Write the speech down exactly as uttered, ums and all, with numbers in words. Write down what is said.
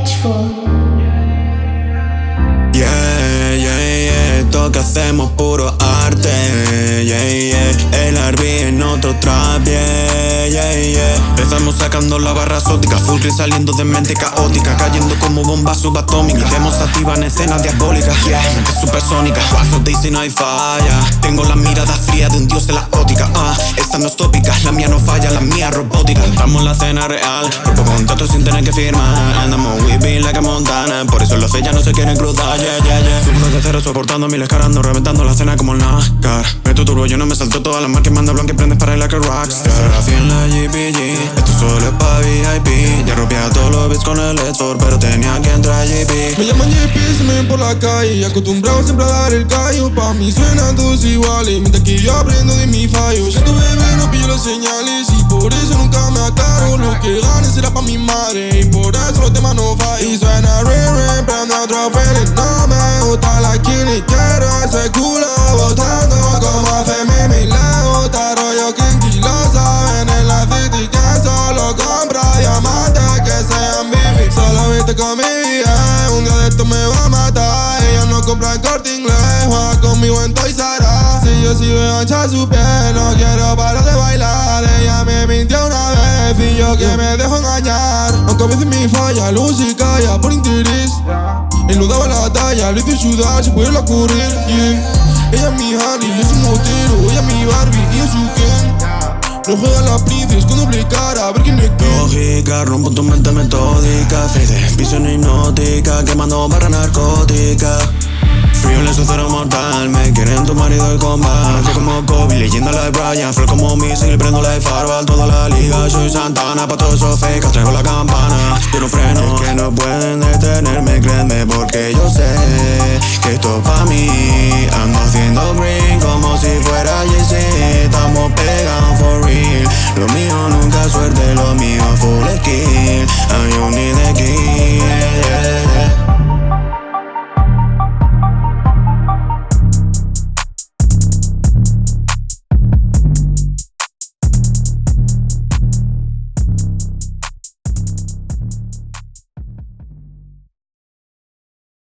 Pitchfork. Yeah, yeah, yeah, esto que hacemos puro arte. Yeah, yeah, el R B en otro trap. Yeah, yeah, yeah. Empezamos sacando la barra sótica, full clean saliendo de mente caótica, cayendo como bombas subatómicas. Demos activan escenas diabólicas. Yeah, mente supersónica, paso Daisy no hay falla. Tengo la mirada fría de un dios de la ótica. Ah, uh, esta no es tópica, la mía no falla, la mía robótica. Estamos en la escena real, cuerpo contacto sin tener que firmar. Andamos whipping like a Montana, por eso los fe ya no se quieren cruzar. Yeah, yeah, yeah. Subo de cero soportando miles carando, reventando la escena como el NASCAR. Meto turbo, yo no me salto todas las marcas, manda blanca y prendes para el like a rockstar. Así en la G P G, esto solo es pa' V I P. Ya rompía todos los beats con el Edford, pero tenía que entrar G P. Me llaman G P, se me ven por la calle, acostumbrado siempre a dar el callo. Pa' mí suenan todos iguales, mientras que yo aprendo de mis fallos. Yo tu bebé no pillo las señales y por eso nunca me aclaro. Lo que gane será pa' mi madre y por eso los temas no fallan. Y suena re re, prendo otro feeling. No me gusta la kini, quiero ese culo botando como hace Mimi. Le gusta rollo kinky, lo saben en la city que solo compra diamantes que sean Bibi. Solamente con mi vida, un día de esto me va a matar. Ella no compra en Corte Inglés, juega conmigo en Toys R Us. Si yo sí veo ancha su piel, no quiero parar de bailar. Ella me mintió una vez y yo que me dejo engañar. Aunque a veces me falla, luz y calla por interés. Él no daba la talla, le hice sudar, se puede ocurrir, yeah. Ella es mi Harry, yo soy un motero. Ella es mi Barbie y yo soy Ken. No juega la princesa con doble cara, a ver quién es quién. Lógica, rompo tu mente metódica. Fade, visión hipnótica, quemando barra narcótica. Frío en el cero mortal, me quieren tu marido y combate. Yo como Kobe, leyenda la de Brian. Flow como misil, prendo la de Farwell. Toda la liga, soy Santana. Pa' todos esos fecas, traigo la campana. Tiro freno, que no pueden detenerme, créeme, porque yo sé que esto pa' mí. Ando haciendo green como si